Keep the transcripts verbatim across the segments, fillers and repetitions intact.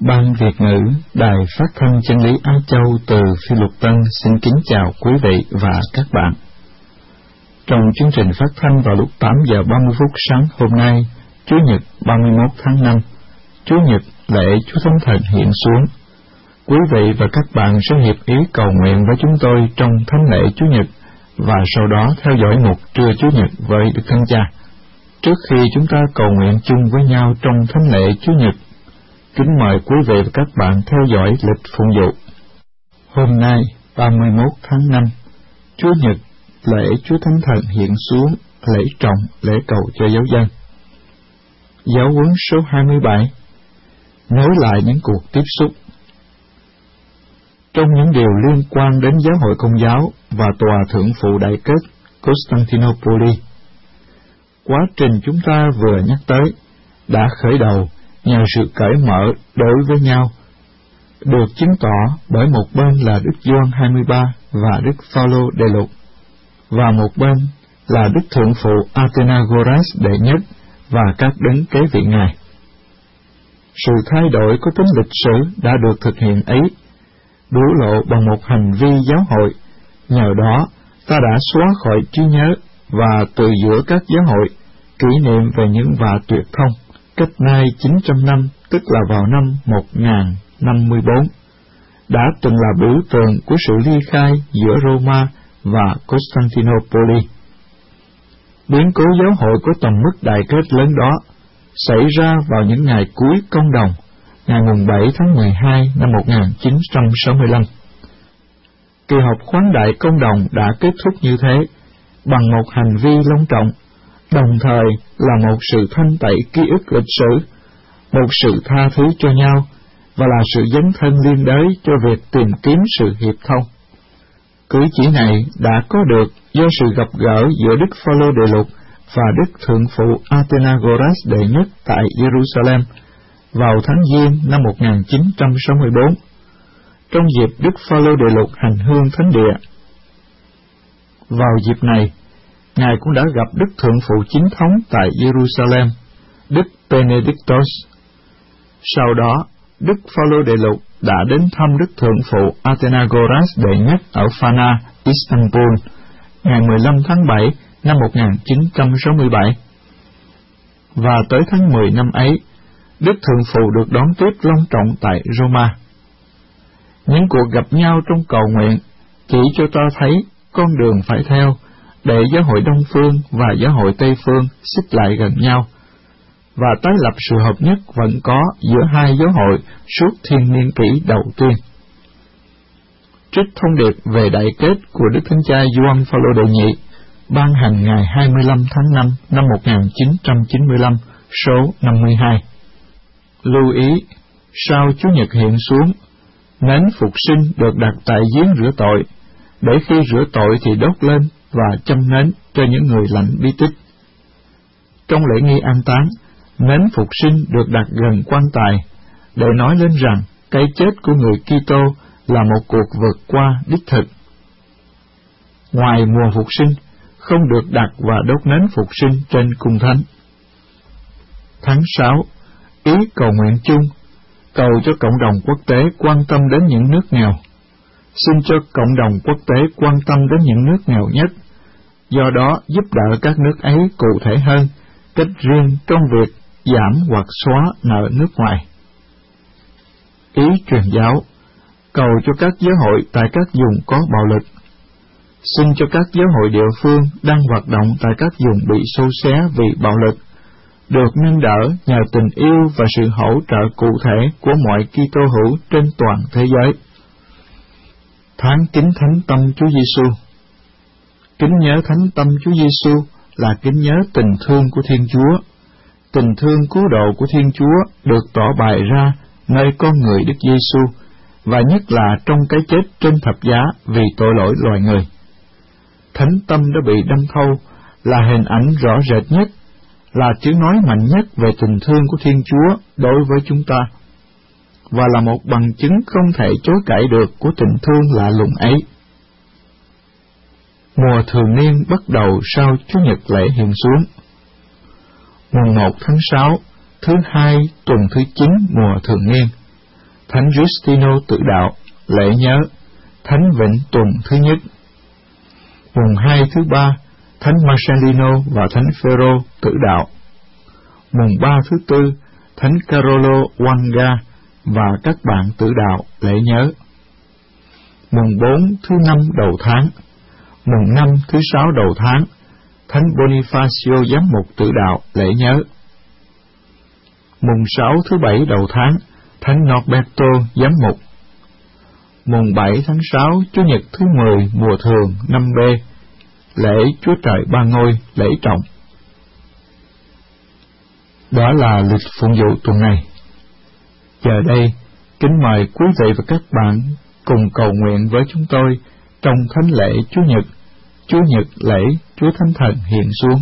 Ban Việt ngữ Đài Phát thanh Chân lý Á Châu từ Phi Luật Tân xin kính chào quý vị và các bạn. Trong chương trình phát thanh vào lúc tám giờ ba mươi phút sáng hôm nay, Chủ nhật ba mươi mốt tháng năm, Chủ nhật lễ Chúa Thánh Thần hiện xuống. Quý vị và các bạn sẽ hiệp ý cầu nguyện với chúng tôi trong thánh lễ Chủ nhật và sau đó theo dõi mục trưa Chủ nhật với Đức Thánh Cha. Trước khi chúng ta cầu nguyện chung với nhau trong thánh lễ Chủ nhật, kính mời quý vị và các bạn theo dõi lịch phụng vụ. Hôm nay, ba mươi mốt tháng năm, Chủ nhật, lễ Chúa Thánh Thần hiện xuống, lễ trọng, lễ cầu cho giáo dân. Giáo huấn số hai mươi bảy, nối lại những cuộc tiếp xúc. Trong những điều liên quan đến giáo hội Công giáo và Tòa Thượng phụ Đại kết Constantinople, quá trình chúng ta vừa nhắc tới đã khởi đầu nhờ sự cởi mở đối với nhau, được chứng tỏ bởi một bên là Đức Gioan hai mươi ba và Đức Phaolô Đệ Lục, và một bên là Đức Thượng phụ Athenagoras đệ nhất và các đấng kế vị Ngài. Sự thay đổi có tính lịch sử đã được thực hiện ấy, biểu lộ bằng một hành vi giáo hội. Nhờ đó, ta đã xóa khỏi trí nhớ và từ giữa các giáo hội kỷ niệm về những vạ tuyệt thông cách nay chín trăm năm, tức là vào năm một nghìn năm mươi bốn, đã từng là biểu tượng của sự ly khai giữa Roma và Constantinople. Biến cố giáo hội có tầm mức đại kết lớn đó xảy ra vào những ngày cuối công đồng, ngày mùng bảy tháng mười hai năm một nghìn chín trăm sáu mươi lăm. Kỳ họp khoáng đại công đồng đã kết thúc như thế, bằng một hành vi long trọng, đồng thời là một sự thanh tẩy ký ức lịch sử, một sự tha thứ cho nhau, và là sự dấn thân liên đới cho việc tìm kiếm sự hiệp thông. Cử chỉ này đã có được do sự gặp gỡ giữa Đức Phaolô Đệ Lục và Đức Thượng phụ Athenagoras đệ nhất tại Jerusalem vào tháng Giêng năm một nghìn chín trăm sáu mươi bốn, trong dịp Đức Phaolô Đệ Lục hành hương thánh địa. Vào dịp này, Ngài cũng đã gặp Đức Thượng phụ chính thống tại Jerusalem, Đức Benedictus. Sau đó, Đức Phaolô Đệ Lục đã đến thăm Đức Thượng phụ Athenagoras đệ nhất ở Phana, Istanbul, ngày mười lăm tháng bảy năm một nghìn chín trăm sáu mươi bảy. Và tới tháng mười năm ấy, Đức Thượng phụ được đón tiếp long trọng tại Roma. Những cuộc gặp nhau trong cầu nguyện chỉ cho ta thấy con đường phải theo để giáo hội Đông Phương và giáo hội Tây Phương xích lại gần nhau, và tái lập sự hợp nhất vẫn có giữa hai giáo hội suốt thiên niên kỷ đầu tiên. Trích thông điệp về đại kết của Đức Thánh Cha Gioan Phaolô đệ nhị, ban hành ngày hai mươi lăm tháng năm năm một nghìn chín trăm chín mươi lăm, số năm mươi hai. Lưu ý, sau Chủ nhật hiện xuống, nến phục sinh được đặt tại giếng rửa tội, để khi rửa tội thì đốt lên và châm nến cho những người lãnh bí tích. Trong lễ nghi an táng, nến phục sinh được đặt gần quan tài, để nói lên rằng cái chết của người Kitô là một cuộc vượt qua đích thực. Ngoài mùa phục sinh, không được đặt và đốt nến phục sinh trên cung thánh. Tháng sáu, ý cầu nguyện chung, cầu cho cộng đồng quốc tế quan tâm đến những nước nghèo. Xin cho cộng đồng quốc tế quan tâm đến những nước nghèo nhất, do đó giúp đỡ các nước ấy cụ thể hơn, cách riêng trong việc giảm hoặc xóa nợ nước ngoài. Ý truyền giáo, cầu cho các giáo hội tại các vùng có bạo lực. Xin cho các giáo hội địa phương đang hoạt động tại các vùng bị xô xé vì bạo lực, được nâng đỡ nhờ tình yêu và sự hỗ trợ cụ thể của mọi Kitô hữu trên toàn thế giới. Tháng kính Thánh Tâm Chúa Giêsu. Kính nhớ Thánh Tâm Chúa Giêsu là kính nhớ tình thương của Thiên Chúa. Tình thương cứu độ của Thiên Chúa được tỏ bày ra nơi con người Đức Giêsu, và nhất là trong cái chết trên thập giá vì tội lỗi loài người. Thánh Tâm đã bị đâm thâu là hình ảnh rõ rệt nhất, là tiếng nói mạnh nhất về tình thương của Thiên Chúa đối với chúng ta, và là một bằng chứng không thể chối cãi được của tình thương lạ lùng ấy. Mùa thường niên bắt đầu sau Chủ nhật lễ hiện xuống. Mùng một tháng sáu, thứ hai tuần thứ chín mùa thường niên, Thánh Justino Tử Đạo, lễ nhớ Thánh Vịnh Tuần thứ nhất. Mùng hai thứ ba, Thánh Marcelino và Thánh Phêrô Tử Đạo. Mùng ba thứ tư, Thánh Carolo Wanga và các bạn tử đạo, lễ nhớ. Mùng bốn thứ năm đầu tháng. Mùng năm thứ sáu đầu tháng, Thánh Bonifacio Giám mục Tử Đạo, lễ nhớ. Mùng sáu thứ bảy đầu tháng, Thánh Norberto Giám mục. Mùng bảy tháng sáu, Chủ nhật thứ mười mùa thường năm B, lễ Chúa Trời Ba Ngôi, lễ trọng. Đó là lịch phụng vụ tuần này. Giờ đây, kính mời quý vị và các bạn cùng cầu nguyện với chúng tôi trong thánh lễ Chúa Nhật, Chúa Nhật lễ Chúa Thánh Thần hiện xuống.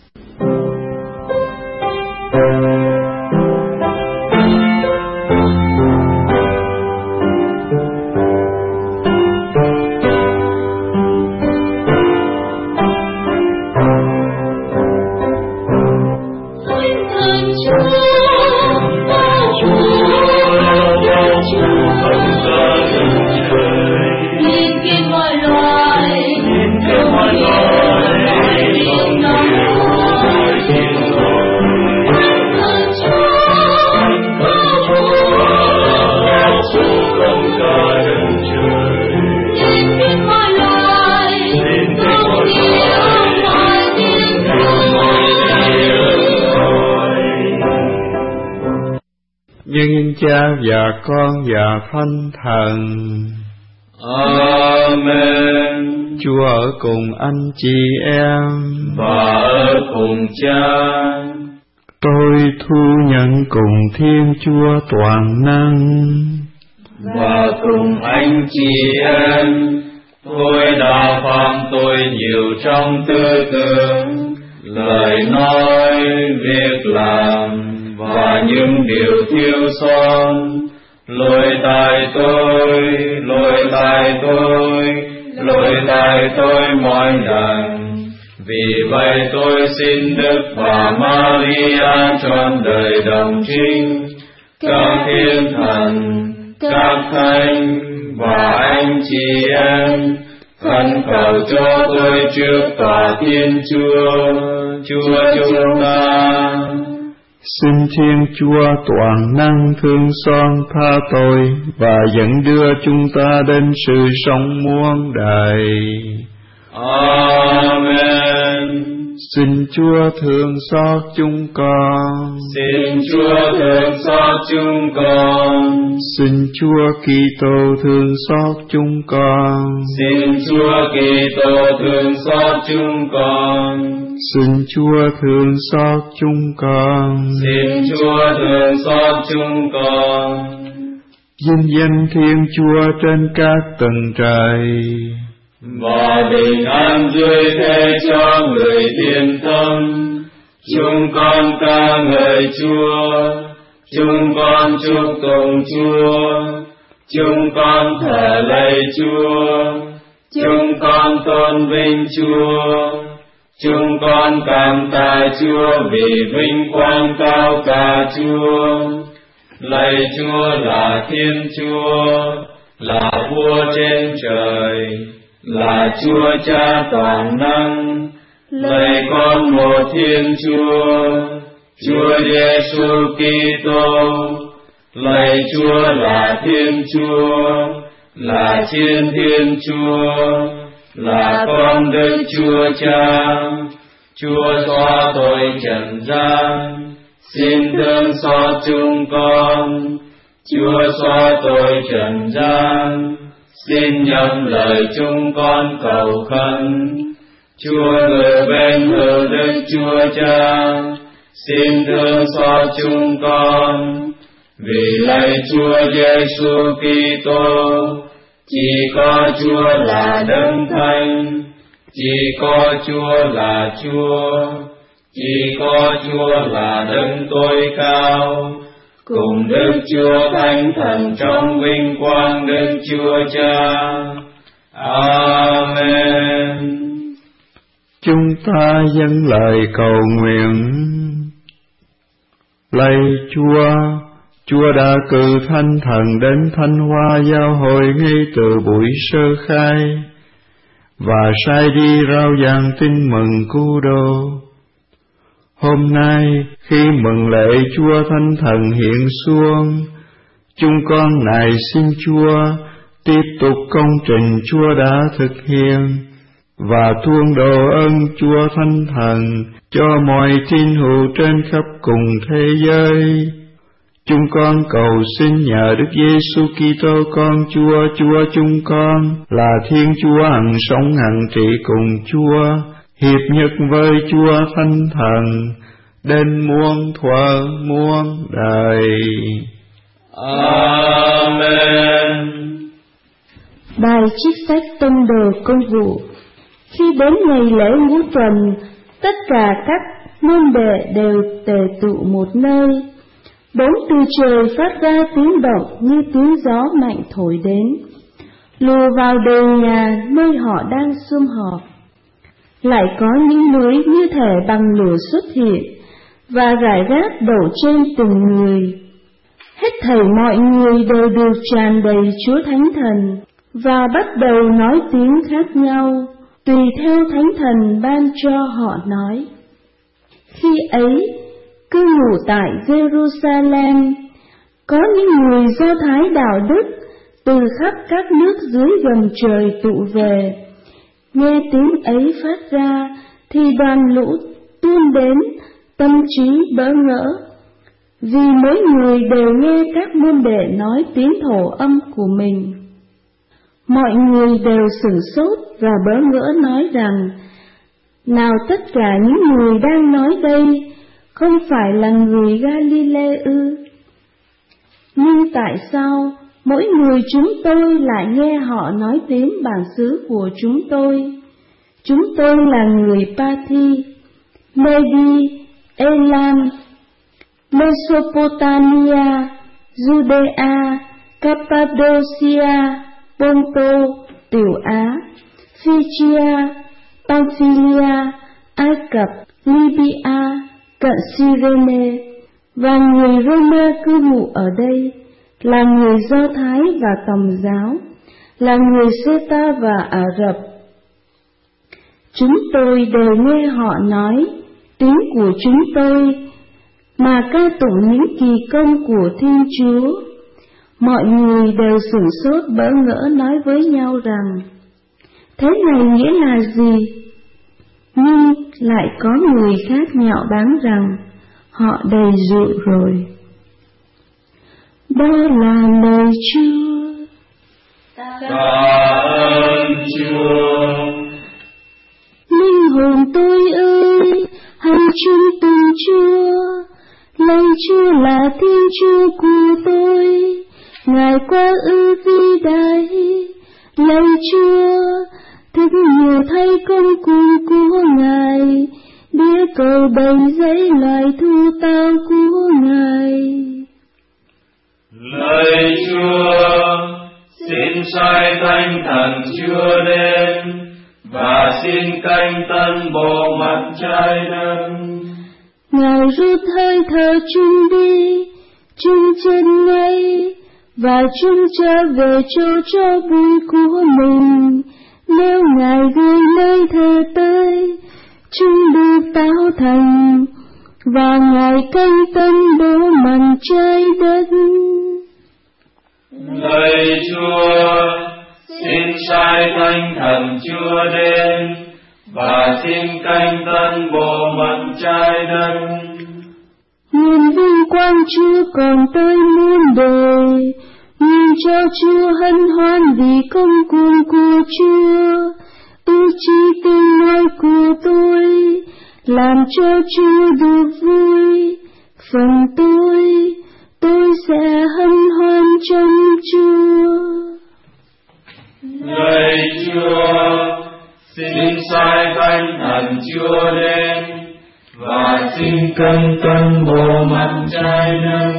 Nhân Cha và Con và Thánh Thần. Amen. Chúa ở cùng anh chị em và ở cùng Cha. Tôi thu nhận cùng Thiên Chúa toàn năng và cùng anh chị em. Tôi đã phạm tội nhiều trong tư tưởng, lời nói, việc làm và những điều thiếu sót. Lỗi tại tôi, lỗi tại tôi, lỗi tại tôi mọi lần. Vì vậy tôi xin Đức Bà Maria trọn đời đồng trinh, các thiên thần, các thánh và anh chị em khẩn cầu cho tôi trước tòa Thiên Chúa, Chúa chúng ta. Xin Thiên Chúa toàn năng thương xót tha tội và dẫn đưa chúng ta đến sự sống muôn đời. Amen. Xin Chúa thương xót chúng con. Xin Chúa thương xót chúng con. Xin Chúa Kitô thương xót chúng con. Xin Chúa Kitô thương xót chúng con. Xin Chúa thương xót chúng con. Xin Chúa thương xót chúng con. Vinh danh Thiên Chúa trên các tầng trời, và bình an dưới thế cho người thiên tâm. Chúng con ca ngợi Chúa, chúng con chúc tụng Chúa, chúng con thờ lạy Chúa, chúng con tôn vinh Chúa, chúng con cảm tạ Chúa vì vinh quang cao cả Chúa. Lạy Chúa là Thiên Chúa, là Vua trên trời, là Chúa Cha toàn năng. Lạy con một Thiên Chúa, Chúa Giêsu Kitô. Lạy Chúa là Thiên Chúa, là Thiên Thiên Chúa, là con Đức Chúa Cha. Chúa xóa tội trần gian, xin thương xót chúng con. Chúa xóa tội trần gian, xin nhận lời chúng con cầu khẩn. Chúa người bên hữu Đức Chúa Cha, xin thương xót chúng con. Vì lạy Chúa Giêsu Kitô, chỉ có Chúa là Đấng Thánh, chỉ có Chúa là Chúa, chỉ có Chúa là Đấng tối cao, cùng Đức Chúa Thánh Thần trong vinh quang Đức Chúa Cha. Amen. Chúng ta dâng lời cầu nguyện. Lạy Chúa, Chúa đã cử Thánh Thần đến Thanh Hoa giáo hội ngay từ buổi sơ khai, và sai đi rao giảng tin mừng cứu độ. Hôm nay, khi mừng lễ Chúa Thánh Thần hiện xuống, chúng con nài xin Chúa tiếp tục công trình Chúa đã thực hiện, và tuôn đổ ơn Chúa Thánh Thần cho mọi tín hữu trên khắp cùng thế giới. Chúng con cầu xin nhờ Đức Giêsu Kitô con Chúa, Chúa chúng con là Thiên Chúa hằng sống hằng trị cùng Chúa, hiệp nhất với Chúa Thánh Thần, đến muôn thuở muôn đời. Amen. Bài trích sách Tông Đồ Công vụ. Khi đến ngày lễ ngũ tuần, tất cả các môn đệ đều tề tụ một nơi. Bỗng từ trời phát ra tiếng động như tiếng gió mạnh thổi đến, lùa vào đầu nhà nơi họ đang sum họp. Lại có những lưới như thể bằng lửa xuất hiện, và rải rác đổ trên từng người. Hết thảy mọi người đều được tràn đầy Chúa Thánh Thần, và bắt đầu nói tiếng khác nhau, tùy theo Thánh Thần ban cho họ nói. Khi ấy, cư ngụ tại Jerusalem, có những người Do Thái đạo đức từ khắp các nước dưới gầm trời tụ về. Nghe tiếng ấy phát ra, thì đoàn lũ tuôn đến, tâm trí bỡ ngỡ, vì mỗi người đều nghe các môn đệ nói tiếng thổ âm của mình. Mọi người đều sửng sốt và bỡ ngỡ nói rằng, nào tất cả những người đang nói đây không phải là người Galile ư? Nhưng tại sao mỗi người chúng tôi lại nghe họ nói tiếng bản xứ của chúng tôi? Chúng tôi là người Pathi, Medi, Elam, Mesopotamia, Judea, Cappadocia, Ponto, Tiểu Á, Phrygia, Pamphylia, Ai Cập, Libya, cận Cyrene, và người Roma cư ngụ ở đây, là người Do Thái và Tòng giáo, là người Sê-ta và Ả Rập. Chúng tôi đều nghe họ nói tiếng của chúng tôi, mà ca tụng những kỳ công của Thiên Chúa. Mọi người đều sửng sốt bỡ ngỡ nói với nhau rằng, thế này nghĩa là gì? Nhưng lại có người khác nhạo báng rằng, họ đầy rượu rồi. Đó là lời Chúa. Tạ ơn Chúa. Linh hồn tôi ơi, hãy chung từng Chúa. Lạy Chúa là Thiên Chúa của tôi, Ngài quá ư vĩ đại. Lạy Chúa, thức nhiều thay công cụ của Ngài, đĩa cầu đầy giấy loài thu tao của Ngài. Lạy Chúa, xin sai Thánh Thần Chúa đến, và xin canh tân bộ mặt trái đất. Ngài rút hơi thở chung đi, chung chân ngay, và chung trở về chỗ cho vui của mình. Nếu Ngài gửi nơi thờ tới, chung được tạo thành, và Ngài canh tân bộ mặt trái đất. Lạy Chúa, xin sai Thánh Thần Chúa đến, và xin canh tân bộ mặt trái đất. Nguyện vinh quang Chúa còn tới muôn đời, nguyện cho Chúa hân hoan vì công cuồng của Chúa. Ước chi tiếng nói của tôi, làm cho Chúa được vui. Phần tôi, tôi sẽ hân hoan trong Chúa. Lạy Chúa, xin sai Thánh Thần Chúa đến, và xin canh tân bộ mặt trái đất.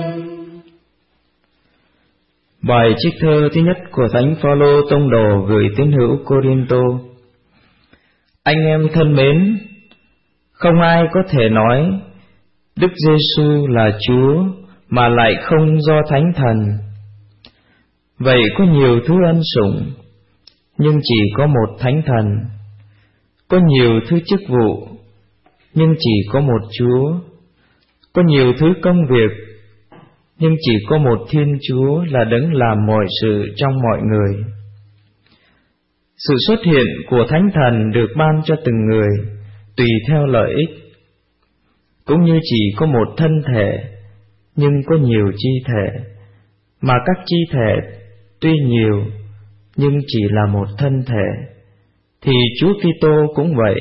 Bài trích thơ thứ nhất của Thánh Phaolô tông đồ gửi tín hữu Cô-rin-tô. Anh em thân mến, không ai có thể nói Đức Giêsu là Chúa mà lại không do Thánh Thần. Vậy có nhiều thứ ân sủng, nhưng chỉ có một Thánh Thần. Có nhiều thứ chức vụ, nhưng chỉ có một Chúa. Có nhiều thứ công việc, nhưng chỉ có một Thiên Chúa là đấng làm mọi sự trong mọi người. Sự xuất hiện của Thánh Thần được ban cho từng người tùy theo lợi ích. Cũng như chỉ có một thân thể, nhưng có nhiều chi thể, mà các chi thể tuy nhiều, nhưng chỉ là một thân thể, thì Chúa Kitô cũng vậy.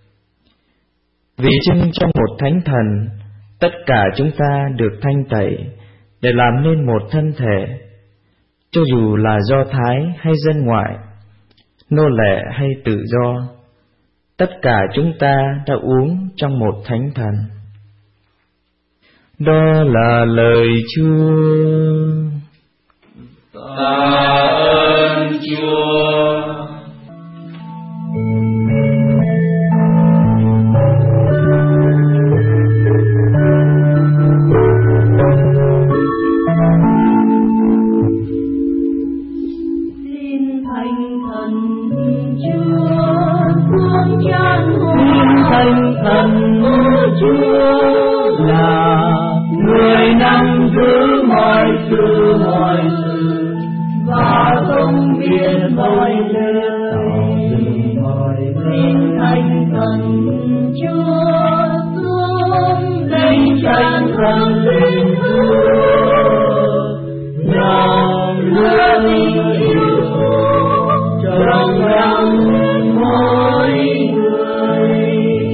Vì chưng trong một Thánh Thần, tất cả chúng ta được thanh tẩy để làm nên một thân thể, cho dù là Do Thái hay dân ngoại, nô lệ hay tự do, tất cả chúng ta đã uống trong một Thánh Thần. Đó là lời Chúa. Tạ ơn Chúa. Xin Thánh Thần Chúa xuống chan hòa. Xin Thánh Thần Chúa là người nắm giữ mọi sự mọi sự và không biết mọi lời. Xin Thánh Thần Chúa xuống đây chan hòa linh hồn, lòng lửa tình yêu trong lòng mỗi người.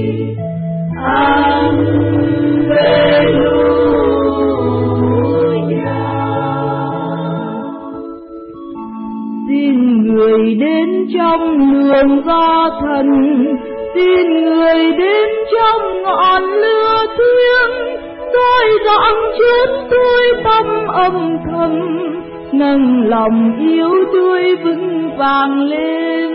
Xin người đến trong đường do thần, xin người đến trong ngọn lửa thiêng, soi rạng trên tôi tâm âm thầm, nâng lòng yêu tôi vững vàng lên.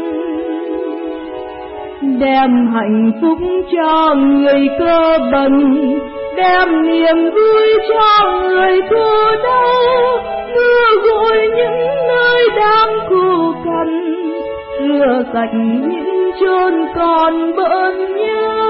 Đem hạnh phúc cho người cơ bần, đem niềm vui cho người cô đau, mưa gội những nơi đang khô cằn, rửa sạch những chốn còn bỡn nhớ.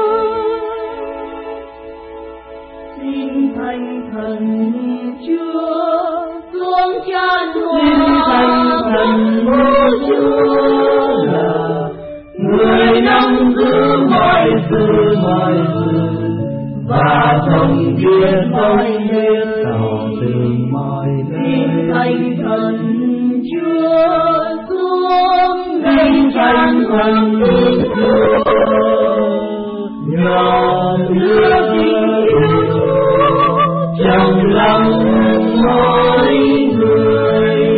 Xin Thánh Thần Chúa xuống chan hòa. Xin Thánh Thần Chúa là người nắm giữ mọi sự mọi sự và không biết mọi nơi tỏ tường mọi nơi. Xin Thánh Thần Chúa xuống đây chan hòa tình Chúa, nhọn lửa tình yêu trong lòng mỗi người.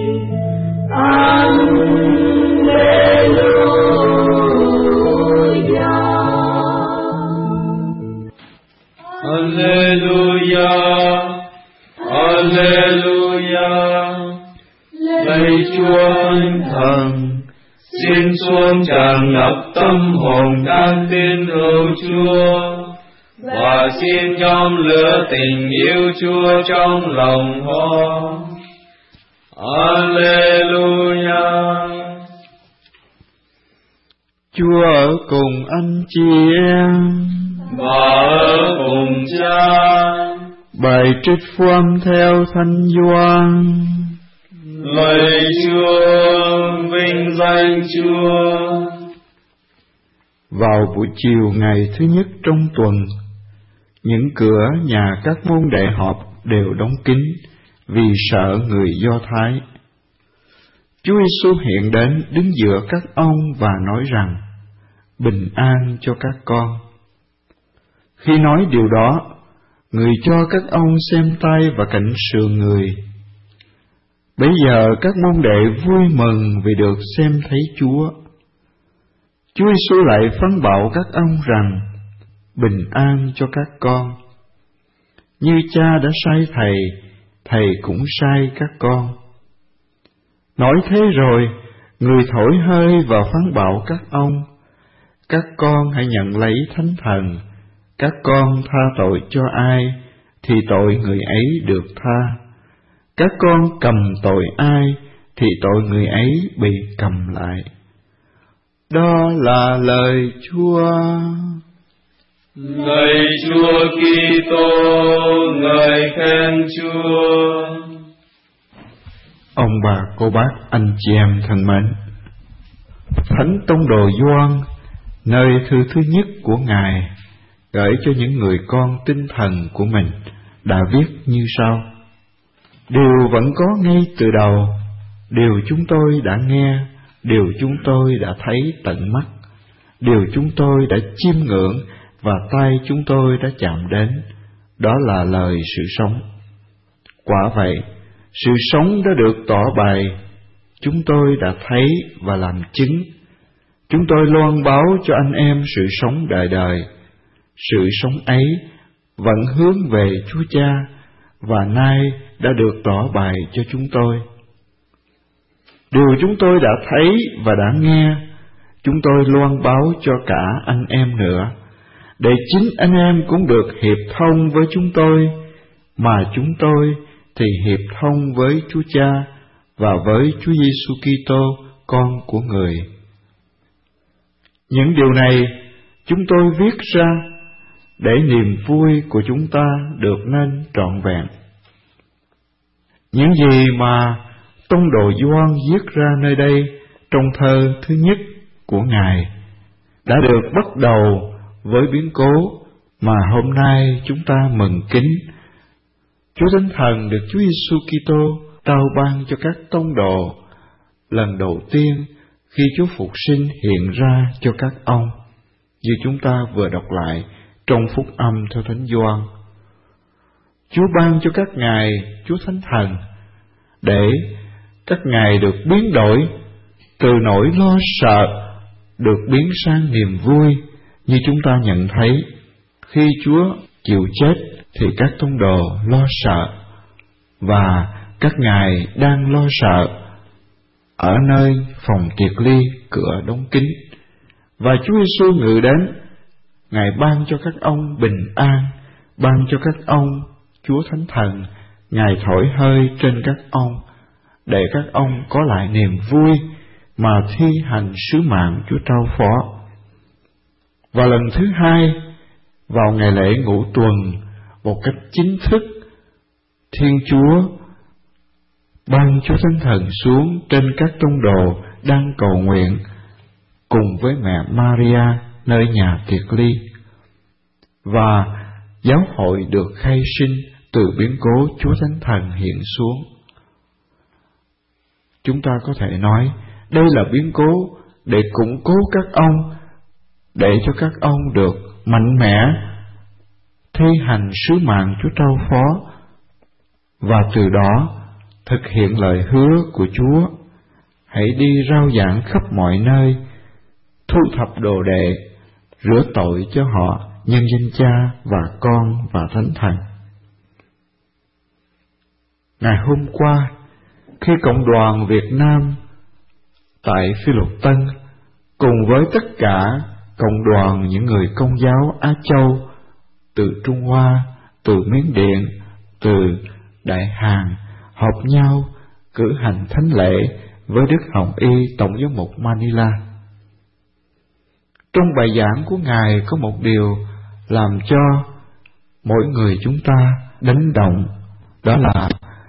Alleluia, Alleluia. Lạy Chúa Thánh Thần, xin xuống tràn ngập tâm hồn các tín hữu Chúa, và xin nhóm lửa tình yêu Chúa trong lòng họ. Alleluia. Chúa ở cùng anh chị em và ở cùng Cha. Bài trích phúc âm theo Thánh Gioan. Lạy Chúa, vinh danh Chúa. Vào buổi chiều ngày thứ nhất trong tuần, những cửa nhà các môn đệ họp đều đóng kín vì sợ người Do Thái. Chúa Giêsu hiện đến đứng giữa các ông và nói rằng: bình an cho các con. Khi nói điều đó, người cho các ông xem tay và cạnh sườn người. Bấy giờ các môn đệ vui mừng vì được xem thấy Chúa. Chúa Giêsu lại phán bảo các ông rằng: bình an cho các con. Như Cha đã sai Thầy, Thầy cũng sai các con. Nói thế rồi, người thổi hơi và phán bảo các ông: các con hãy nhận lấy Thánh Thần, các con tha tội cho ai, thì tội người ấy được tha. Các con cầm tội ai, thì tội người ấy bị cầm lại. Đó là lời Chúa. Lạy Chúa Kitô, ngợi khen Chúa. Ông bà, cô bác, anh chị em thân mến, Thánh Tông Đồ Gioan nơi thư thứ nhất của Ngài gửi cho những người con tinh thần của mình đã viết như sau: điều vẫn có ngay từ đầu, điều chúng tôi đã nghe, điều chúng tôi đã thấy tận mắt, điều chúng tôi đã chiêm ngưỡng và tay chúng tôi đã chạm đến, đó là lời sự sống. Quả vậy, sự sống đã được tỏ bày, chúng tôi đã thấy và làm chứng. Chúng tôi loan báo cho anh em sự sống đời đời. Sự sống ấy vẫn hướng về Chúa Cha, và nay đã được tỏ bày cho chúng tôi. Điều chúng tôi đã thấy và đã nghe, chúng tôi loan báo cho cả anh em nữa, để chính anh em cũng được hiệp thông với chúng tôi, mà chúng tôi thì hiệp thông với Chúa Cha và với Chúa Giêsu Kitô, con của Người. Những điều này chúng tôi viết ra để niềm vui của chúng ta được nên trọn vẹn. Những gì mà Tông Đồ Gioan viết ra nơi đây trong thơ thứ nhất của Ngài đã được bắt đầu với biến cố mà hôm nay chúng ta mừng kính. Chúa Thánh Thần được Chúa Giêsu Kitô trao ban cho các tông đồ lần đầu tiên khi Chúa Phục sinh hiện ra cho các ông, như chúng ta vừa đọc lại trong phúc âm theo Thánh Gioan. Chúa ban cho các ngài Chúa Thánh Thần để các ngài được biến đổi từ nỗi lo sợ được biến sang niềm vui, như chúng ta nhận thấy khi Chúa chịu chết thì các tông đồ lo sợ, và các ngài đang lo sợ ở nơi phòng tiệc ly cửa đóng kín, và Chúa Giêsu ngự đến. Ngài ban cho các ông bình an, ban cho các ông Chúa Thánh Thần. Ngài thổi hơi trên các ông để các ông có lại niềm vui mà thi hành sứ mạng Chúa trao phó. Và lần thứ hai, vào ngày lễ Ngũ Tuần, một cách chính thức, Thiên Chúa ban Chúa Thánh Thần xuống trên các tông đồ đang cầu nguyện cùng với mẹ Maria nơi nhà tiệc ly, và giáo hội được khai sinh từ biến cố Chúa Thánh Thần hiện xuống. Chúng ta có thể nói đây là biến cố để củng cố các ông, để cho các ông được mạnh mẽ thi hành sứ mạng Chúa trao phó, và từ đó thực hiện lời hứa của Chúa: hãy đi rao giảng khắp mọi nơi, thu thập đồ đệ, rửa tội cho họ nhân danh Cha và Con và Thánh Thần. Ngày hôm qua, khi Cộng đoàn Việt Nam tại Phi Luật Tân cùng với tất cả cộng đoàn những người Công giáo Á Châu từ Trung Hoa, từ Miến Điện, từ Đại Hàn họp nhau cử hành thánh lễ với Đức Hồng Y Tổng giám mục Manila. Trong bài giảng của Ngài có một điều làm cho mỗi người chúng ta đánh động, đó là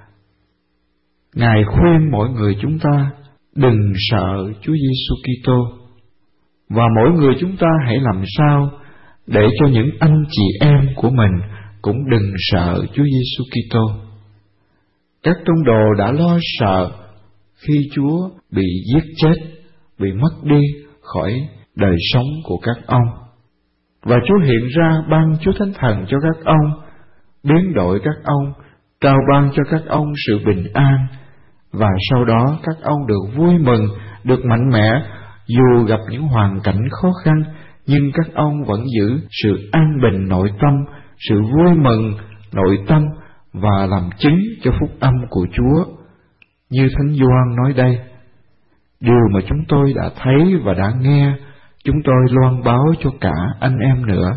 Ngài khuyên mỗi người chúng ta đừng sợ Chúa Giêsu Kitô, và mỗi người chúng ta hãy làm sao để cho những anh chị em của mình cũng đừng sợ Chúa Giêsu Kitô. Các tông đồ đã lo sợ khi Chúa bị giết chết, bị mất đi khỏi đời sống của các ông, và Chúa hiện ra ban Chúa Thánh Thần cho các ông, biến đổi các ông, trao ban cho các ông sự bình an, và sau đó các ông được vui mừng, được mạnh mẽ. Dù gặp những hoàn cảnh khó khăn, nhưng các ông vẫn giữ sự an bình nội tâm, sự vui mừng nội tâm, và làm chứng cho phúc âm của Chúa. Như Thánh Gioan nói đây: điều mà chúng tôi đã thấy và đã nghe, chúng tôi loan báo cho cả anh em nữa,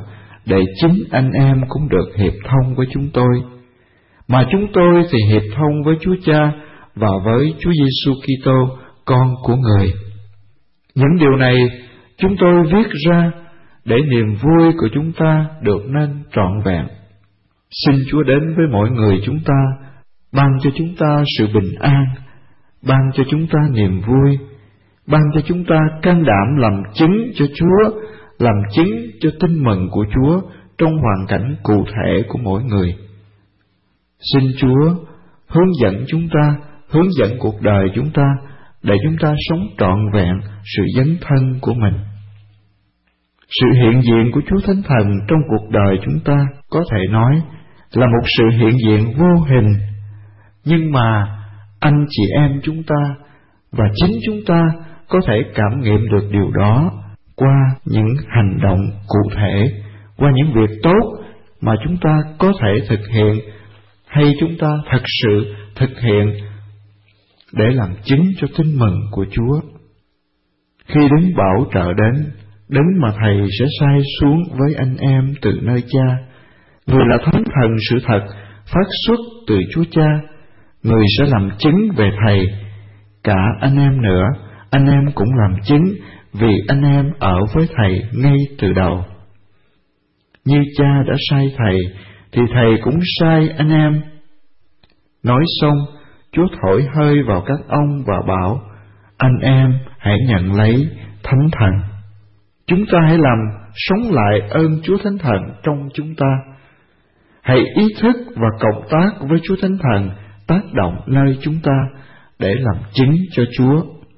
để chính anh em cũng được hiệp thông với chúng tôi, mà chúng tôi thì hiệp thông với Chúa Cha và với Chúa Giêsu Kitô, con của Người. Những điều này chúng tôi viết ra để niềm vui của chúng ta được nên trọn vẹn. Xin Chúa đến với mỗi người chúng ta, ban cho chúng ta sự bình an, ban cho chúng ta niềm vui, ban cho chúng ta can đảm làm chứng cho Chúa, làm chứng cho tin mừng của Chúa trong hoàn cảnh cụ thể của mỗi người. Xin Chúa hướng dẫn chúng ta, hướng dẫn cuộc đời chúng ta, để chúng ta sống trọn vẹn sự dấn thân của mình. Sự hiện diện của Chúa Thánh Thần trong cuộc đời chúng ta có thể nói là một sự hiện diện vô hình, nhưng mà anh chị em chúng ta và chính chúng ta có thể cảm nghiệm được điều đó qua những hành động cụ thể, qua những việc tốt mà chúng ta có thể thực hiện hay chúng ta thật sự thực hiện để làm chứng cho tin mừng của Chúa. Khi Đấng Bảo trợ đến, Đấng mà Thầy sẽ sai xuống với anh em từ nơi Cha, Người là Thánh Thần sự thật phát xuất từ Chúa Cha, Người sẽ làm chứng về Thầy. Cả anh em nữa, anh em cũng làm chứng vì anh em ở với Thầy ngay từ đầu. Như Cha đã sai Thầy, thì Thầy cũng sai anh em. Nói xong, Chúa thổi hơi vào các ông và bảo, anh em hãy nhận lấy Thánh Thần. Chúng ta hãy làm sống lại ơn Chúa Thánh Thần trong chúng ta. Hãy ý thức và cộng tác với Chúa Thánh Thần tác động nơi chúng ta để làm chứng cho Chúa.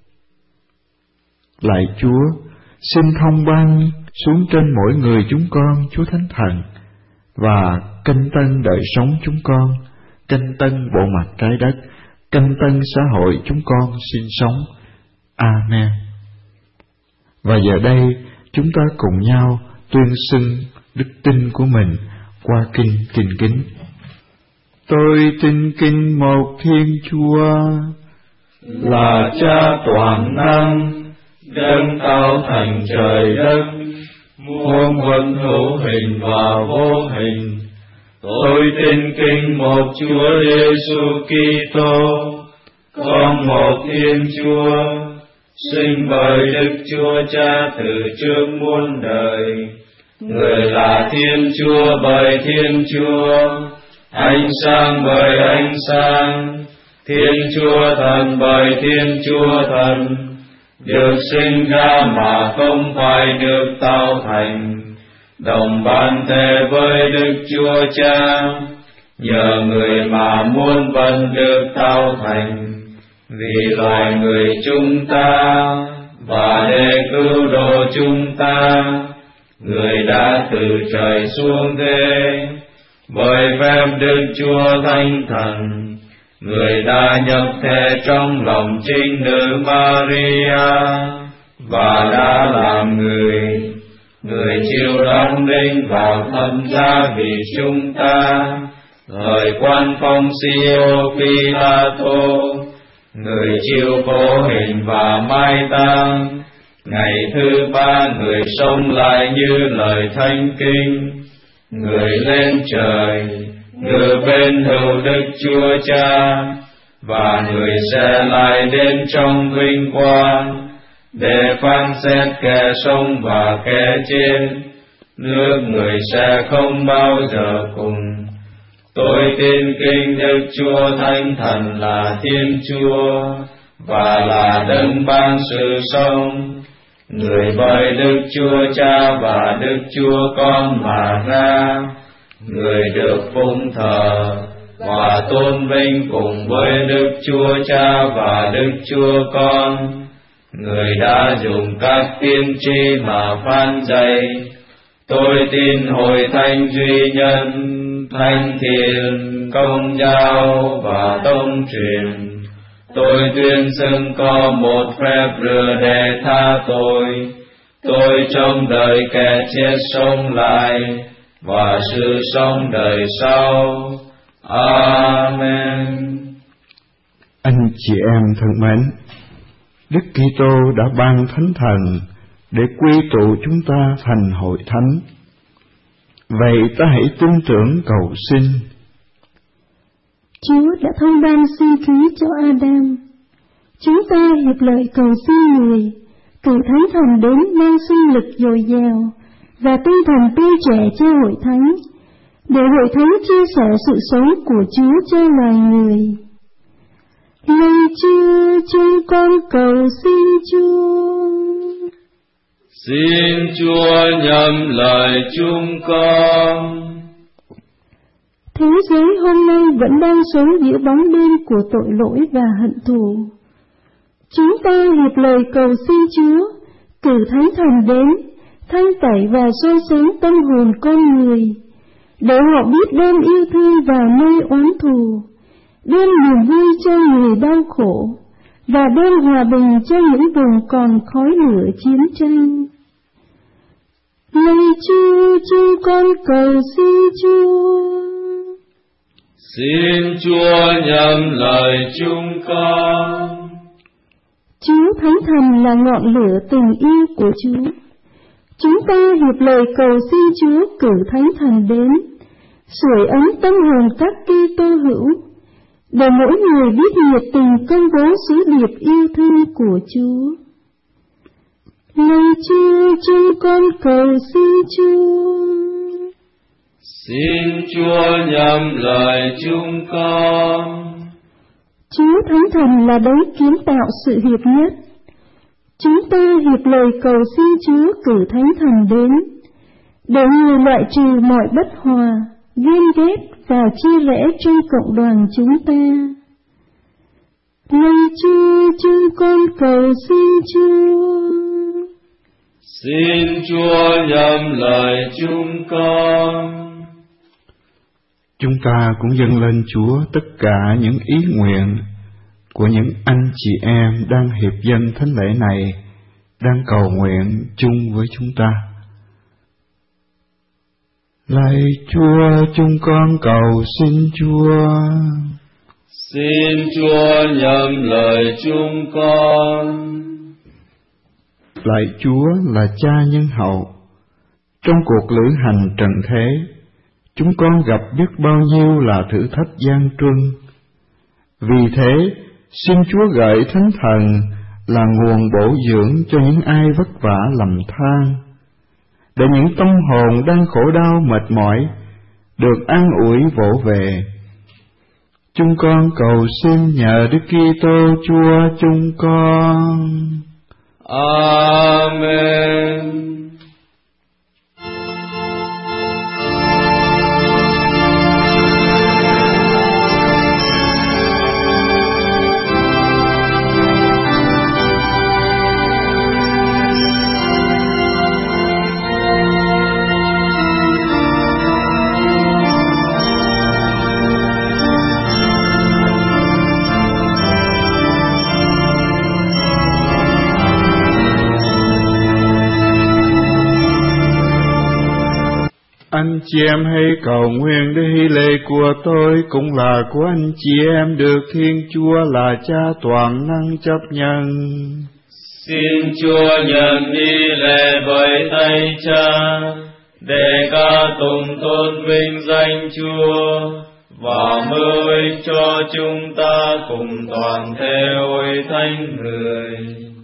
Lạy Chúa, xin thông ban xuống trên mỗi người chúng con Chúa Thánh Thần và canh tân đời sống chúng con, canh tân bộ mặt trái đất, canh tân xã hội chúng con sinh sống. Amen. Và giờ đây chúng ta cùng nhau tuyên xưng đức tin của mình qua kinh kinh kính. Tôi tin kính một Thiên Chúa, là Cha toàn năng, đấng tạo thành trời đất, muôn vật hữu hình và vô hình. Tôi tin kính một Chúa Giêsu Kitô, con một Thiên Chúa, sinh bởi Đức Chúa Cha từ trước muôn đời. Người là Thiên Chúa bởi Thiên Chúa, ánh sáng bởi ánh sáng, Thiên Chúa Thần bởi Thiên Chúa Thần, được sinh ra mà không phải được tạo thành, đồng ban thể với Đức Chúa Cha, nhờ Người mà muôn vật được tạo thành, vì loài người chúng ta và để cứu độ chúng ta. Người đã từ trời xuống thế, bởi phép Đức Chúa Thánh Thần, Người đã nhập thể trong lòng trinh nữ Maria và đã làm người. Người chịu đón linh vào thập giá vì chúng ta, thời quan phong Pôncio Pilato. Người chịu khổ hình và mai táng, ngày thứ ba Người sống lại như lời Thánh Kinh. Người lên trời, ngự bên hữu Đức Chúa Cha, và Người sẽ lại đến trong vinh quang, để phán xét kẻ sống và kẻ chết. Nước Người sẽ không bao giờ cùng. Tôi tin kính Đức Chúa Thánh Thần là Thiên Chúa, và là đấng ban sự sống. Người bởi Đức Chúa Cha và Đức Chúa Con mà ra. Người được phụng thờ và tôn vinh cùng với Đức Chúa Cha và Đức Chúa Con. Người đã dùng các tiên tri mà phán dạy. Tôi tin hội thánh duy nhân, thánh thiện, công giáo và tông truyền. Tôi tuyên xưng có một phép rửa để tha tội. Tôi trông đợi kẻ chết sống lại và sự sống đời sau. Amen. Anh chị em thân mến, Đức Kitô đã ban Thánh Thần để quy tụ chúng ta thành hội thánh. Vậy ta hãy tin tưởng cầu xin. Chúa đã thông ban sinh khí cho Adam. Chúng ta hiệp lời cầu xin Người, cử Thánh Thần đến mang sinh lực dồi dào và tinh thần tươi trẻ cho hội thánh, để hội thánh chia sẻ sự sống của Chúa cho loài người. Lạy Chúa, chúng con cầu xin Chúa. Xin Chúa nhậm lời chúng con. Thế giới hôm nay vẫn đang sống giữa bóng đêm của tội lỗi và hận thù. Chúng ta hiệp lời cầu xin Chúa, cử Thánh Thần đến, thanh tẩy và soi sáng tâm hồn con người, để họ biết đem yêu thương vào nơi oán thù, đem niềm vui cho người đau khổ, và đem hòa bình cho những vùng còn khói lửa chiến tranh. Lạy Chúa, chúng con cầu xin Chúa. Xin Chúa nhậm lời chúng con. Chúa Thánh Thần là ngọn lửa tình yêu của Chúa. Chúng ta hiệp lời cầu xin Chúa cử Thánh Thần đến, sưởi ấm tâm hồn các Kitô hữu, để mỗi người biết nhiệt tình công bố sứ điệp yêu thương của Chúa. Lạy Chúa, chúng con cầu xin Chúa. Xin Chúa nhậm lời chúng con. Chúa Thánh Thần là đấng kiến tạo sự hiệp nhất. Chúng ta hiệp lời cầu xin Chúa cử Thánh Thần đến, để Người loại trừ mọi bất hòa, ghen ghét và chia rẽ trong cộng đoàn chúng ta. Lạy Chúa, chúng con cầu xin Chúa. Xin Chúa nhậm lời chúng con. Chúng ta cũng dâng lên Chúa tất cả những ý nguyện của những anh chị em đang hiệp dâng thánh lễ này, đang cầu nguyện chung với chúng ta. Lạy Chúa, chúng con cầu xin Chúa. Xin Chúa nhậm lời chúng con. Lạy Chúa là Cha nhân hậu, trong cuộc lữ hành trần thế, chúng con gặp biết bao nhiêu là thử thách gian truân. Vì thế, xin Chúa gợi Thánh Thần là nguồn bổ dưỡng cho những ai vất vả lầm than, để những tâm hồn đang khổ đau mệt mỏi được an ủi vỗ về. Chúng con cầu xin nhờ Đức Kitô Chúa chúng con. Amen. Anh chị em hãy cầu nguyện để hy lễ của tôi cũng là của anh chị em được Thiên Chúa là Cha toàn năng chấp nhận. Xin Chúa nhận đi lễ bởi tay Cha, để ca tụng tôn vinh danh Chúa, và mưu ích cho chúng ta cùng toàn thể hội thánh người.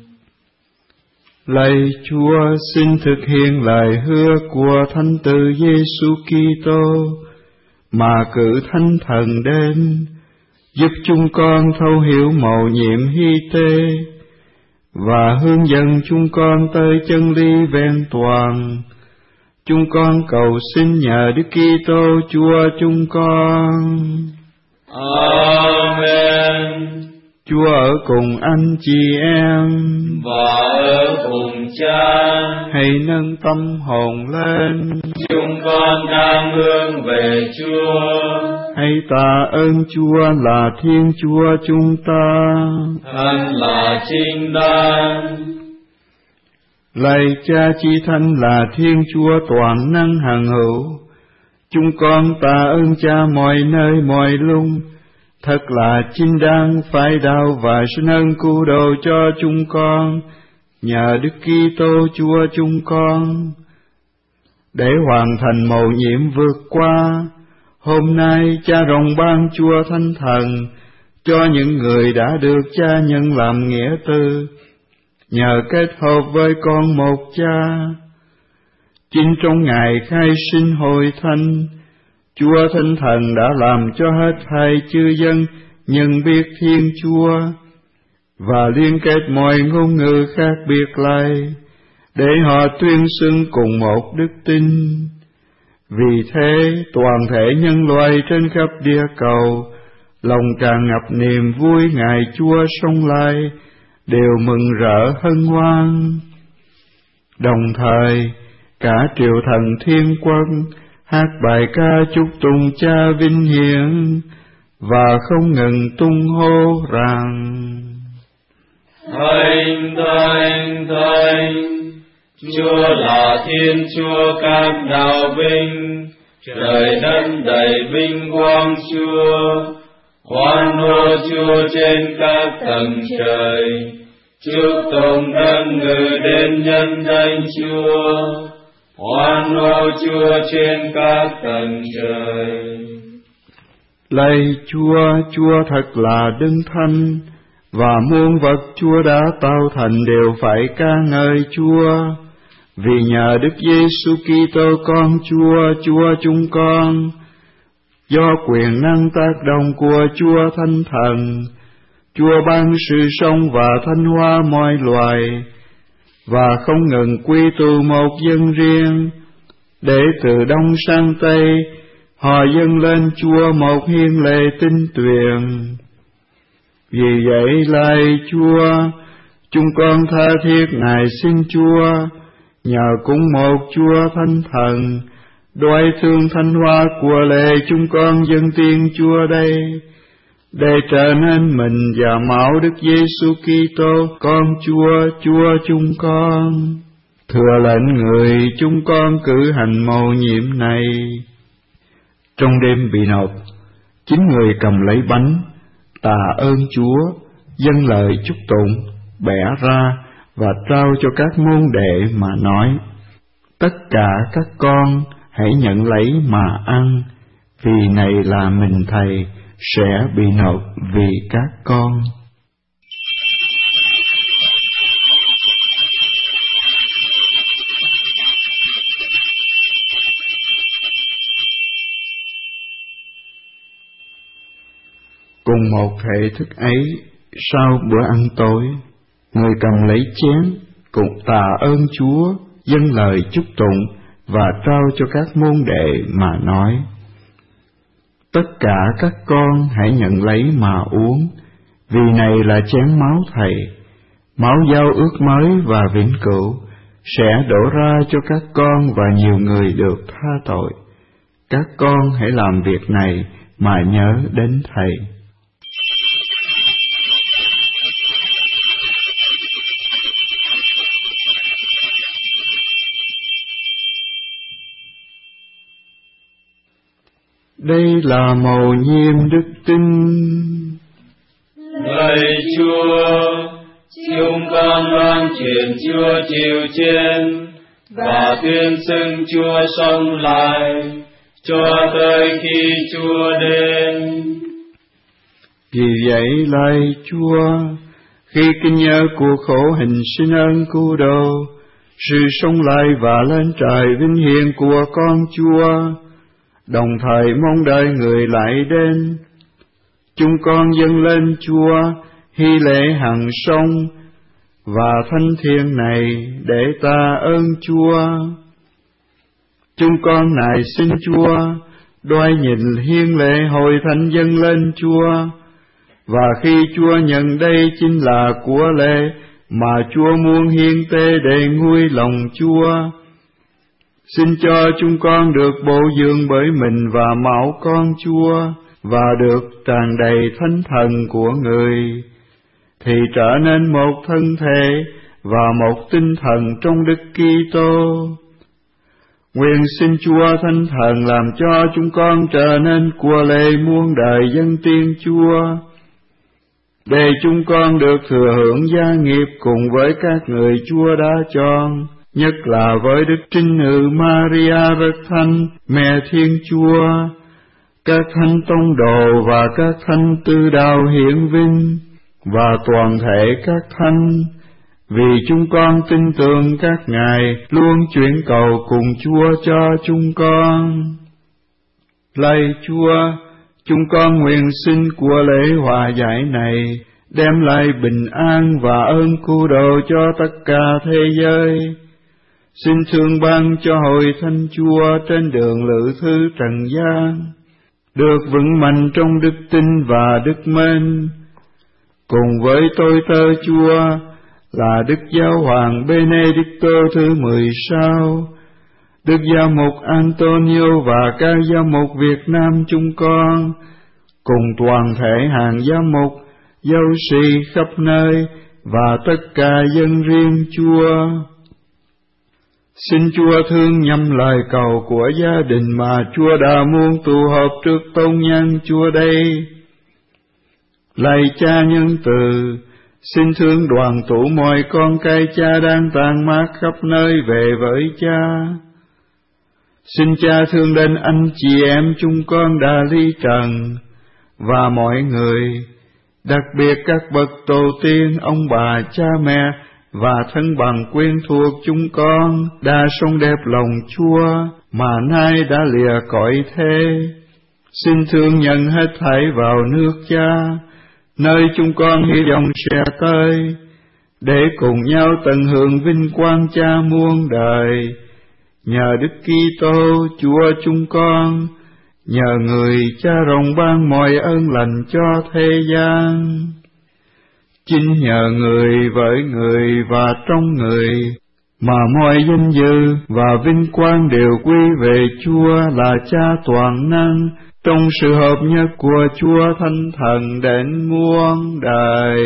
Lạy Chúa, xin thực hiện lời hứa của Thánh Tử Giêsu Kitô, mà cử Thánh Thần đến, giúp chúng con thấu hiểu mầu nhiệm hy tế, và hướng dẫn chúng con tới chân lý vẹn toàn. Chúng con cầu xin nhờ Đức Kitô Chúa chúng con. Amen. Chúa ở cùng anh chị em, và ở cùng Cha. Hãy nâng tâm hồn lên, chúng con đang hướng về Chúa. Hãy tạ ơn Chúa là Thiên Chúa chúng ta, Thần là chính đáng. Lạy Cha Chi Thánh là Thiên Chúa toàn năng hằng hữu, chúng con tạ ơn Cha mọi nơi mọi lúc. Thật là chính đáng phải đạo và xin ơn cứu độ cho chúng con, nhờ Đức Kitô Chúa chúng con. để hoàn thành mầu nhiệm vượt qua. Hôm nay Cha rồng ban Chúa Thánh Thần cho những người đã được Cha nhận làm nghĩa tư, nhờ kết hợp với con một Cha. Chính trong ngày khai sinh hội thánh, Chúa Thánh Thần đã làm cho hết thảy chư dân nhận biết Thiên Chúa và liên kết mọi ngôn ngữ khác biệt lại, để họ tuyên xưng cùng một đức tin. Vì thế, toàn thể nhân loại trên khắp địa cầu lòng tràn ngập niềm vui ngày Chúa sống lại, đều mừng rỡ hân hoan. Đồng thời, cả triều thần thiên quân hát bài ca chúc tụng Cha vinh hiển và không ngừng tung hô rằng: Thánh, Thánh, Thánh, Chúa là Thiên Chúa các đạo binh, trời đất đầy vinh quang Chúa. Hoan hô Chúa trên các tầng trời, chúc tụng đấng ngự đến nhân danh Chúa. Hoan hô Chúa trên các tầng trời. Lạy Chúa, Chúa thật là đấng thánh, và muôn vật Chúa đã tạo thành đều phải ca ngợi Chúa. Vì nhờ Đức Giêsu Kitô con Chúa, Chúa chúng con, do quyền năng tác động của Chúa Thánh Thần, Chúa ban sự sống và thanh hóa mọi loài, và không ngừng quy tụ một dân riêng, để từ đông sang tây họ dâng lên Chúa một hiến lệ tinh tuyền. Vì vậy lạy Chúa, chúng con tha thiết nài xin Chúa, nhờ cúng một Chúa Thánh Thần, đoái thương thanh hóa của lễ chúng con dâng tiên Chúa đây, để trở nên mình và máu Đức Giêsu Kitô con Chúa, Chúa chúng con. Thừa lệnh người chúng con cử hành mầu nhiệm này. Trong đêm bị nộp, chính người cầm lấy bánh, tạ ơn Chúa, dâng lời chúc tụng, bẻ ra và trao cho các môn đệ mà nói: Tất cả các con hãy nhận lấy mà ăn, vì này là mình Thầy sẽ bị nộp vì các con. Cùng một thể thức ấy, sau bữa ăn tối, người cầm lấy chén, cùng tạ ơn Chúa, dâng lời chúc tụng và trao cho các môn đệ mà nói: Tất cả các con hãy nhận lấy mà uống, vì này là chén máu Thầy, máu giao ước mới và vĩnh cửu, sẽ đổ ra cho các con và nhiều người được tha tội. Các con hãy làm việc này mà nhớ đến Thầy. Đây là mầu nhiệm đức tin. Lạy Chúa, chúng con loan truyền Chúa chịu trên và tuyên xưng Chúa sống lại cho tới khi Chúa đến. Vì vậy lạy Chúa, khi kinh nhớ cuộc khổ hình sinh ơn cứu độ, sự sống lại và lên trời vinh hiển của con Chúa, đồng thời mong đợi người lại đến, chúng con dâng lên Chúa hy lễ hằng sống và thánh thiêng này để ta ơn Chúa. Chúng con nài xin Chúa đoái nhìn hiến lễ hội thánh dâng lên Chúa, và khi Chúa nhận đây chính là của lễ mà Chúa muốn hiến tế để nguôi lòng Chúa. Xin cho chúng con được bổ dưỡng bởi mình và máu con Chúa, và được tràn đầy thánh thần của người, thì trở nên một thân thể và một tinh thần trong Đức Kitô. Nguyện xin Chúa Thánh Thần làm cho chúng con trở nên của lễ muôn đời dân tiên Chúa, để chúng con được thừa hưởng gia nghiệp cùng với các người Chúa đã chọn, nhất là với Đức Trinh Nữ Maria rất thánh, Mẹ Thiên Chúa, các thánh tông đồ và các thánh tư đạo hiển vinh, và toàn thể các thánh, vì chúng con tin tưởng các ngài luôn chuyển cầu cùng Chúa cho chúng con. Lạy Chúa, chúng con nguyện xin của lễ hòa giải này đem lại bình an và ơn cứu độ cho tất cả thế giới. Xin thương ban cho hội thánh Chúa trên đường lữ thư trần gian, được vững mạnh trong đức tin và đức mến, cùng với tôi tớ Chúa là Đức Giáo hoàng Benedicto thứ mười sáu, Đức Giáo mục Antonio và các giáo mục Việt Nam chúng con, cùng toàn thể hàng giáo mục, giáo sĩ khắp nơi và tất cả dân riêng Chúa. Xin Chúa thương nhằm lời cầu của gia đình mà Chúa đã muốn tụ họp trước tôn nhân Chúa đây. Lạy Cha nhân từ, xin thương đoàn tụ mọi con cái Cha đang tàn mát khắp nơi về với Cha. Xin Cha thương đến anh chị em chúng con đã ly trần, và mọi người, đặc biệt các bậc tổ tiên, ông bà, cha mẹ và thân bằng quen thuộc chúng con đã sống đẹp lòng Chúa mà nay đã lìa cõi thế. Xin thương nhận hết thảy vào nước Cha, nơi chúng con hy vọng sẽ tới, để cùng nhau tận hưởng vinh quang Cha muôn đời. Nhờ Đức Kitô Chúa chúng con, nhờ người Cha rộng ban mọi ơn lành cho thế gian. Chính nhờ người với người và trong người mà mọi danh dự và vinh quang đều quy về Chúa là Cha toàn năng, trong sự hợp nhất của Chúa Thánh Thần đến muôn đời.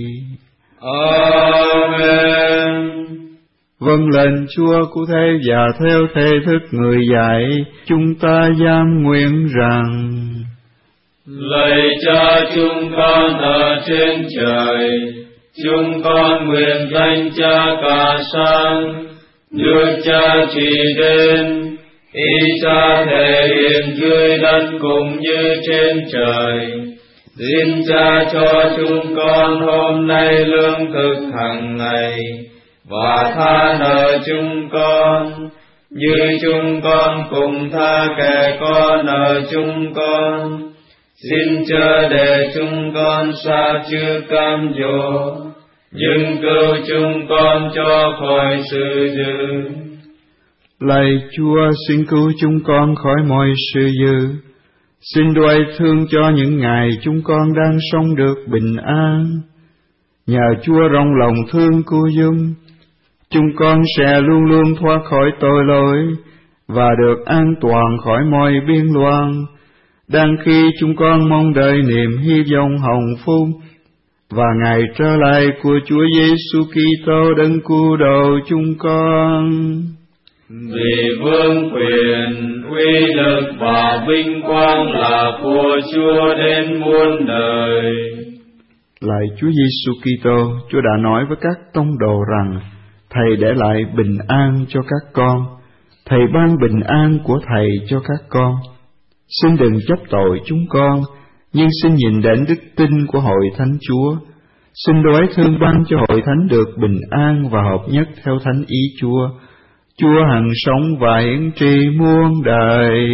Amen. Vâng lệnh Chúa cụ thể và theo thể thức người dạy, chúng ta giam nguyện rằng: Lạy Cha chúng con ở trên trời, chúng con nguyện danh Cha cả sáng, nước Cha trị đến, ý Cha thể hiện dưới đất cũng như trên trời. Xin Cha cho chúng con hôm nay lương thực hàng ngày, và tha nợ chúng con, như chúng con cùng tha kẻ có nợ chúng con. Xin chớ để chúng con sa chứa cam dỗ, nhưng cứu chúng con cho khỏi sự dữ. Lạy Chúa, xin cứu chúng con khỏi mọi sự dữ. Xin đoái thương cho những ngày chúng con đang sống được bình an. Nhờ Chúa rộng lòng thương cứu giúp, chúng con sẽ luôn luôn thoát khỏi tội lỗi và được an toàn khỏi mọi biên loạn, đang khi chúng con mong đợi niềm hy vọng hồng phúc và ngày trở lại của Chúa Giêsu Kitô đấng cứu độ chúng con. Vì vương quyền, uy lực và vinh quang là của Chúa đến muôn đời. Lạy Chúa Giêsu Kitô, Chúa đã nói với các tông đồ rằng Thầy để lại bình an cho các con, Thầy ban bình an của Thầy cho các con. Xin đừng chấp tội chúng con, nhưng xin nhìn đến đức tin của hội thánh Chúa. Xin đoái thương ban cho hội thánh được bình an và hợp nhất theo thánh ý Chúa. Chúa hằng sống và hiển trị muôn đời.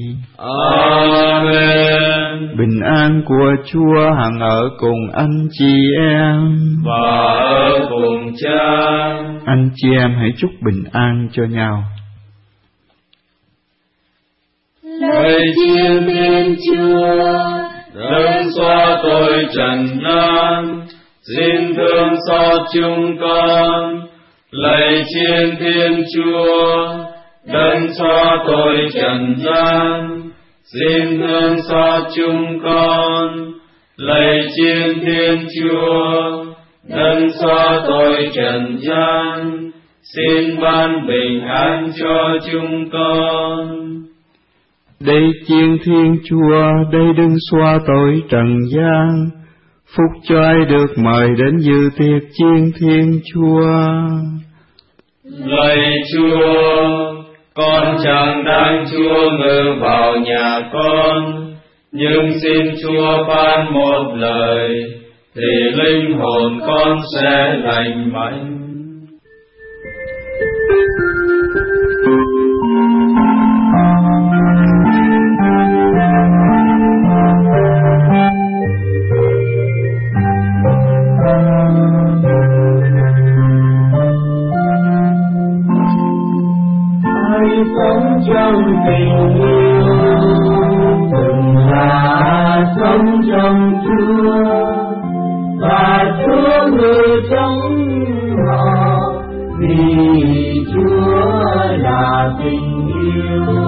Amen. Bình an của Chúa hằng ở cùng anh chị em và ở cùng Cha. Anh chị em hãy chúc bình an cho nhau. Lạy Thiên Thiên Chúa, đấng xóa tội trần gian, xin thương xót chúng con. Lạy Thiên Thiên Chúa, đấng xóa tội trần gian, xin thương xót chúng con. Lạy Thiên Thiên Chúa, đấng xóa tội trần gian, xin ban bình an cho chúng con. Đây Chiên Thiên Chúa, đây đừng xóa tội trần gian, phúc cho ai được mời đến dự tiệc Chiên Thiên Chúa. Lạy Chúa, con chẳng đáng Chúa ngự vào nhà con, nhưng xin Chúa ban một lời, thì linh hồn con sẽ lành mạnh. Sống trong tình yêu, từng là sống trong Chúa, và Chúa người trong họ, vì Chúa là tình yêu.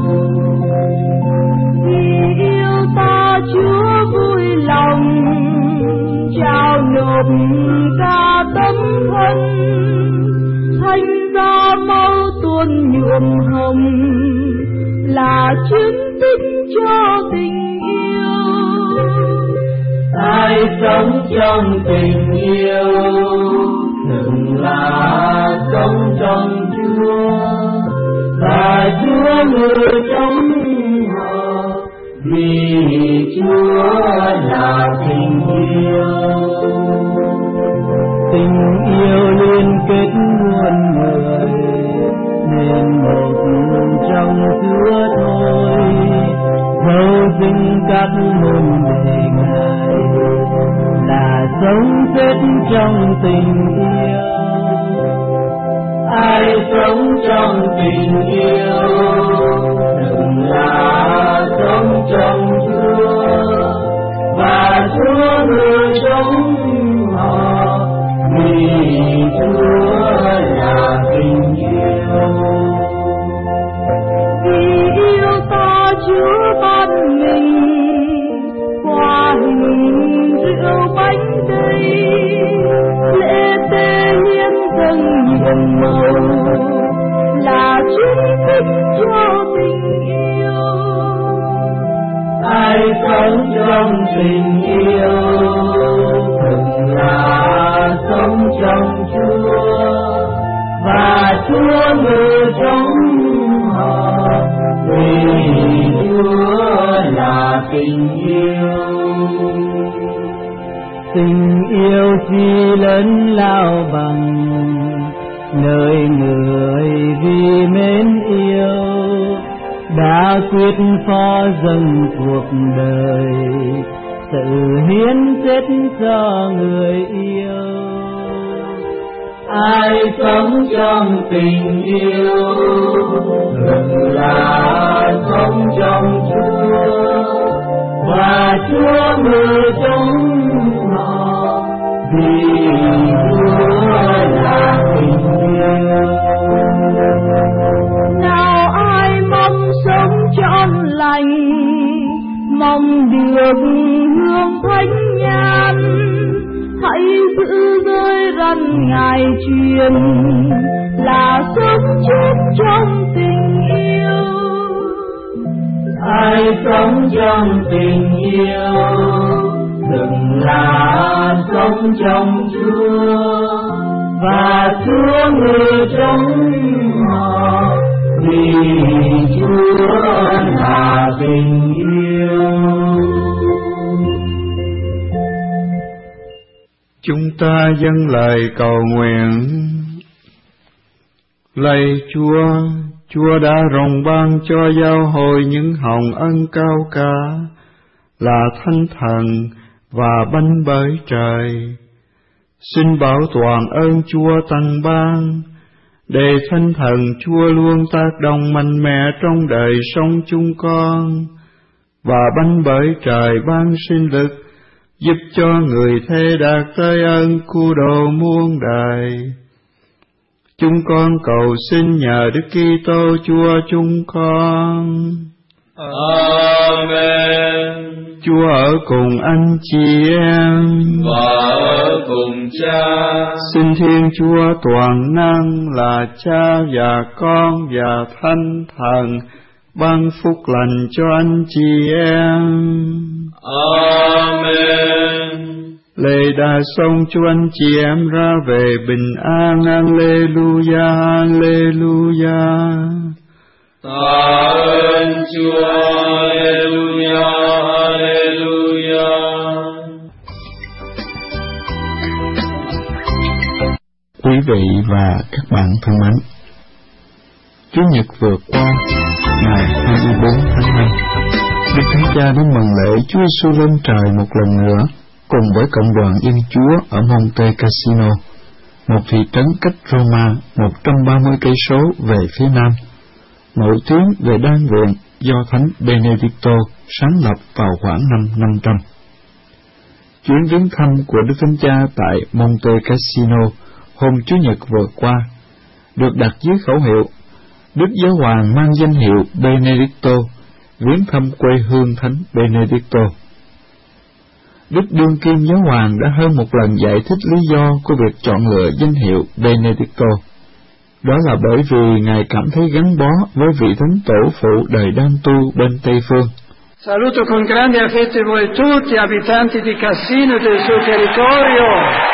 Vì yêu ta Chúa vui lòng trao nộp cả tấm thân, thành ra mâu tuôn nhuộm hồng là chứng tích cho tình yêu. Ai sống trong tình yêu từng là sống trong Chúa, và Chúa người trong họ, vì Chúa là tình yêu. Tình yêu liên kết muôn người, nên một trong Chúa thôi. Dấu dinh các môn đề Ngài là sống chết trong tình yêu. Ai sống trong tình yêu đừng là sống trong Chúa, và Chúa người trong họ, vì Chúa là tình yêu. Vì yêu ta Chúa ban mình qua hình rượu bánh đây, lễ tế hiến dâng nhiệm màu là chứng tích cho tình yêu. Ai sống trong tình yêu thường là sống trong Chúa, và Chúa người trong họ, vì Chúa là tình yêu. Tình yêu chi lớn lao bằng nơi người vì mến yêu đã quyết phó dâng cuộc đời, tự hiến chết cho người yêu. Ai sống trong tình yêu thường là sống trong Chúa, và Chúa người trong họ, vì Chúa là tình yêu. Nào ai mong sống trọn lành, mong được hương thánh nhan, hãy giữ giới răn Ngài truyền là sống chết trong tình yêu. Ai sống trong tình yêu đừng là sống trong Chúa, và Chúa người trong họ, vì Chúa là tình yêu. Chúng ta dâng lời cầu nguyện. Lạy Chúa, Chúa đã rồng ban cho giáo hội những hồng ân cao cả là Thánh Thần và bánh bởi trời. Xin bảo toàn ơn Chúa tăng ban, để Thánh Thần Chúa luôn tác động mạnh mẽ trong đời sống chúng con, và bánh bởi trời ban sinh lực giúp cho người thế đạt tới ơn cứu độ muôn đời. Chúng con cầu xin nhờ Đức Kitô Chúa chúng con. Amen. Chúa ở cùng anh chị em và ở cùng Cha. Xin Thiên Chúa toàn năng là Cha và Con và Thánh Thần ban phúc lành cho anh chị em. Amen. Lạy đã sống cho anh chị em ra về bình an. Alleluia, Alleluia. Tạ ơn Chúa, Alleluia, Alleluia. Quý vị và các bạn thân mến, Chủ nhật vừa qua, ngày hai mươi bốn tháng năm, Đức Thánh Cha đã mừng lễ Chúa Giêsu lên trời một lần nữa, cùng với cộng đoàn Thiên Chúa ở Monte Cassino, một thị trấn cách Roma một trăm ba mươi cây số về phía nam, nổi tiếng về đan viện do Thánh Benedicto sáng lập vào khoảng năm năm trăm. Chuyến viếng thăm của Đức Thánh Cha tại Monte Cassino hôm Chủ nhật vừa qua được đặt dưới khẩu hiệu Đức Giáo Hoàng mang danh hiệu Benedicto viếng thăm quê hương Thánh Benedicto. Đức đương kim Giáo Hoàng đã hơn một lần giải thích lý do của việc chọn lựa danh hiệu Benedicto. Đó là bởi vì Ngài cảm thấy gắn bó với vị Thánh Tổ phụ đời đang tu bên Tây Phương. Saluto con grande affetto voi tutti, abitanti di Cassino e del suo territorio.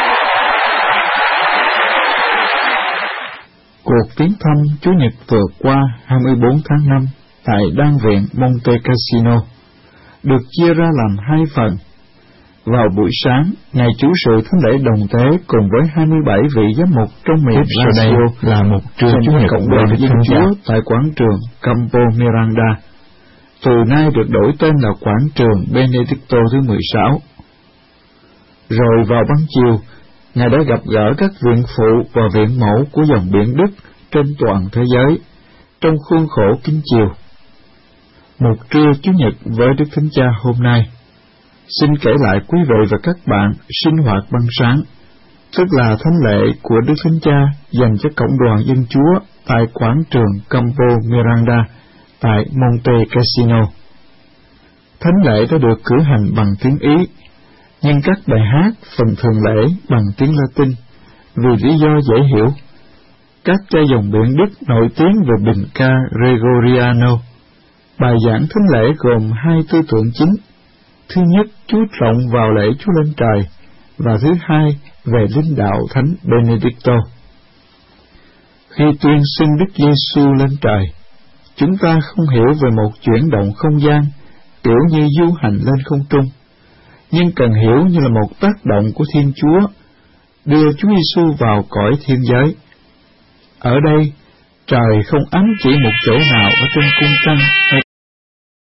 Cuộc viếng thăm Chủ nhật vừa qua hai mươi bốn tháng năm tại đan viện Monte Cassino được chia ra làm hai phần. Vào buổi sáng, Ngài chủ sự thánh lễ đồng tế cùng với hai mươi bảy vị giám mục trong miền Lazio là một trưa Chủ nhật cộng đoàn Thiên Chúa tại quảng trường Campo Miranda, từ nay được đổi tên là quảng trường Benedicto thứ mười sáu. Rồi vào ban chiều, Ngài đã gặp gỡ các viện phụ và viện mẫu của dòng biển Đức trên toàn thế giới, trong khuôn khổ kính chiều. Một trưa Chủ nhật với Đức Thánh Cha hôm nay, xin kể lại quý vị và các bạn sinh hoạt ban sáng, tức là thánh lễ của Đức Thánh Cha dành cho cộng đoàn Dân Chúa tại quảng trường Campo Miranda tại Monte Cassino. Thánh lễ đã được cử hành bằng tiếng Ý, nhưng các bài hát phần thường lễ bằng tiếng Latin vì lý do dễ hiểu. Các cha dòng biển Đức nổi tiếng về bình ca Gregoriano. Bài giảng thánh lễ gồm hai tư tưởng chính. Thứ nhất, chú trọng vào lễ Chúa lên trời, và thứ hai, về linh đạo Thánh Benedicto. Khi tuyên xưng Đức Giêsu lên trời, chúng ta không hiểu về một chuyển động không gian, kiểu như du hành lên không trung, nhưng cần hiểu như là một tác động của Thiên Chúa, đưa Chúa Giêsu vào cõi thiên giới. Ở đây, trời không ám chỉ một chỗ nào ở trên cung trăng hay